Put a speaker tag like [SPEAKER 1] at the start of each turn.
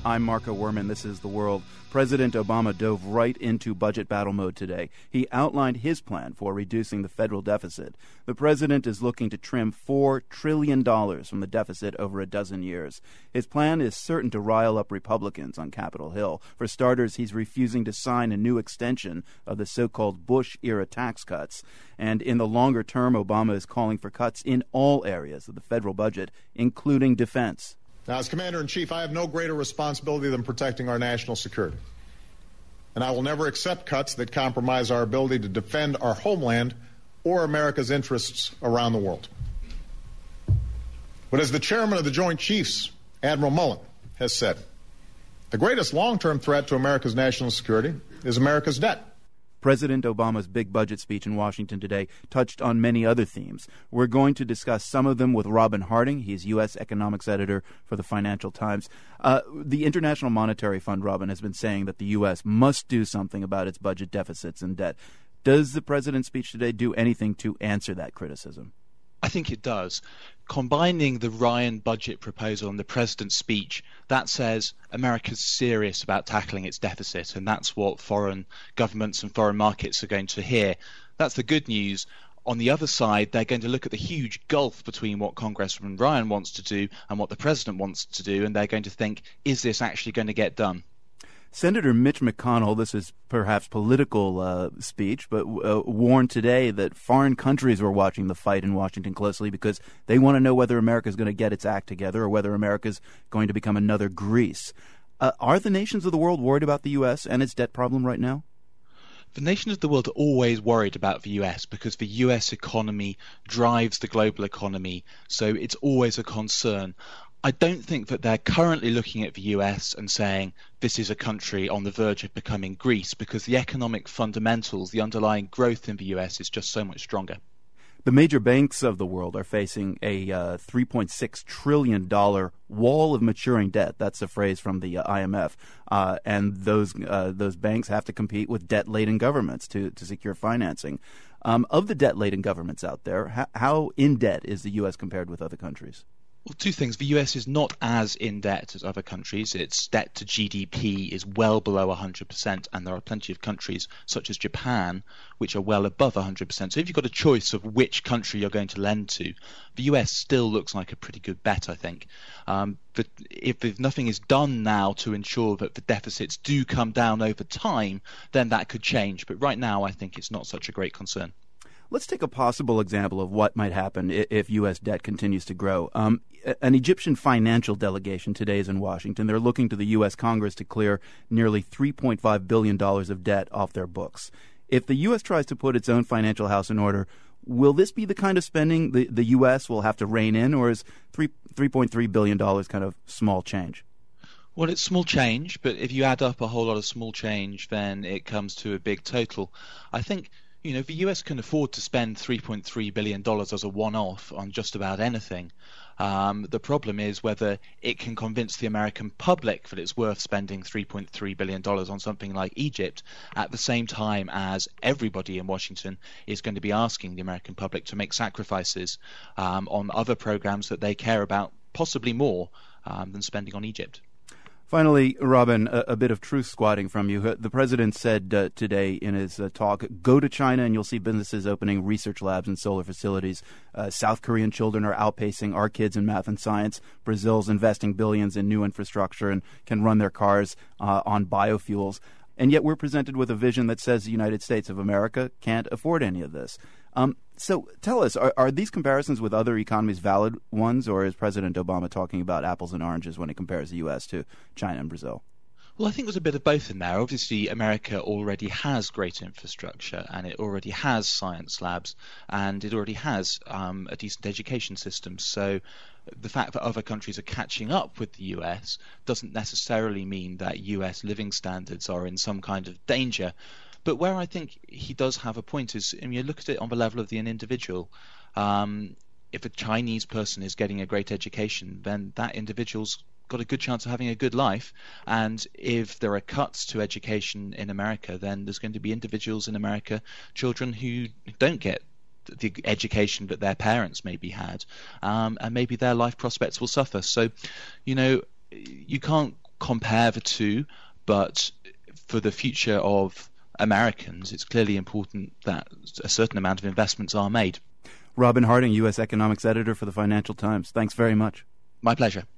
[SPEAKER 1] I'm Marco Werman. This is The World. President Obama dove right into budget battle mode today. He outlined his plan for reducing the federal deficit. The president is looking to trim $4 trillion from the deficit over a dozen years. His plan is certain to rile up Republicans on Capitol Hill. For starters, he's refusing to sign a new extension of the so-called Bush-era tax cuts. And in the longer term, Obama is calling for cuts in all areas of the federal budget, including defense.
[SPEAKER 2] Now, as Commander-in-Chief, I have no greater responsibility than protecting our national security. And I will never accept cuts that compromise our ability to defend our homeland or America's interests around the world. But as the chairman of the Joint Chiefs, Admiral Mullen, has said, the greatest long-term threat to America's national security is America's debt.
[SPEAKER 1] President Obama's big budget speech in Washington today touched on many other themes. We're going to discuss some of them with Robin Harding. He's U.S. economics editor for the Financial Times. The International Monetary Fund, Robin, has been saying that the U.S. must do something about its budget deficits and debt. Does the president's speech today do anything to answer that criticism?
[SPEAKER 3] I think it does. Combining the Ryan budget proposal and the president's speech, that says America's serious about tackling its deficit, and that's what foreign governments and foreign markets are going to hear. That's the good news. On the other side, they're going to look at the huge gulf between what Congressman Ryan wants to do and what the president wants to do, and they're going to think, is this actually going to get done?
[SPEAKER 1] Senator Mitch McConnell, this is perhaps political speech, but warned today that foreign countries were watching the fight in Washington closely because they want to know whether America is going to get its act together or whether America is going to become another Greece. Are the nations of the world worried about the U.S. and its debt problem right now?
[SPEAKER 3] The nations of the world are always worried about the US because the US economy drives the global economy, so it's always a concern. I don't think that they're currently looking at the US and saying this is a country on the verge of becoming Greece, because the economic fundamentals, the underlying growth in the US is just so much stronger.
[SPEAKER 1] The major banks of the world are facing a $3.6 trillion wall of maturing debt. That's a phrase from the IMF. And those banks have to compete with debt-laden governments to secure financing. Of the debt-laden governments out there, how in debt is the U.S. compared with other countries?
[SPEAKER 3] Well, two things. The US is not as in debt as other countries. Its debt to GDP is well below 100%, and there are plenty of countries such as Japan which are well above 100%. So if you've got a choice of which country you're going to lend to, the US still looks like a pretty good bet, I think. But if nothing is done now to ensure that the deficits do come down over time, then that could change. But right now, I think it's not such a great concern.
[SPEAKER 1] Let's take a possible example of what might happen if U.S. debt continues to grow. An Egyptian financial delegation today is in Washington. They're looking to the U.S. Congress to clear nearly $3.5 billion of debt off their books. If the U.S. tries to put its own financial house in order, will this be the kind of spending the U.S. will have to rein in, or is $3.3 billion kind of small change?
[SPEAKER 3] Well, it's small change, but if you add up a whole lot of small change, then it comes to a big total. I think the US can afford to spend $3.3 billion as a one-off on just about anything. The problem is whether it can convince the American public that it's worth spending $3.3 billion on something like Egypt at the same time as everybody in Washington is going to be asking the American public to make sacrifices on other programs that they care about, possibly more than spending on Egypt.
[SPEAKER 1] Finally, Robin, a bit of truth squatting from you. The president said today in his talk, go to China and you'll see businesses opening research labs and solar facilities. South Korean children are outpacing our kids in math and science. Brazil's investing billions in new infrastructure and can run their cars on biofuels. And yet we're presented with a vision that says the United States of America can't afford any of this. So tell us, are these comparisons with other economies valid ones, or is President Obama talking about apples and oranges when he compares the U.S. to China and Brazil?
[SPEAKER 3] Well, I think there's a bit of both in there. Obviously, America already has great infrastructure, and it already has science labs, and it already has a decent education system. So the fact that other countries are catching up with the US doesn't necessarily mean that US living standards are in some kind of danger. But where I think he does have a point is, you look at it on the level of the individual. If a Chinese person is getting a great education, then that individual's got a good chance of having a good life. And if there are cuts to education in America, then there's going to be individuals in America, children who don't get the education that their parents maybe had, and maybe their life prospects will suffer. So, you can't compare the two, but for the future of Americans, it's clearly important that a certain amount of investments are made.
[SPEAKER 1] Robin Harding, U.S. economics editor for the Financial Times. Thanks very much.
[SPEAKER 3] My pleasure.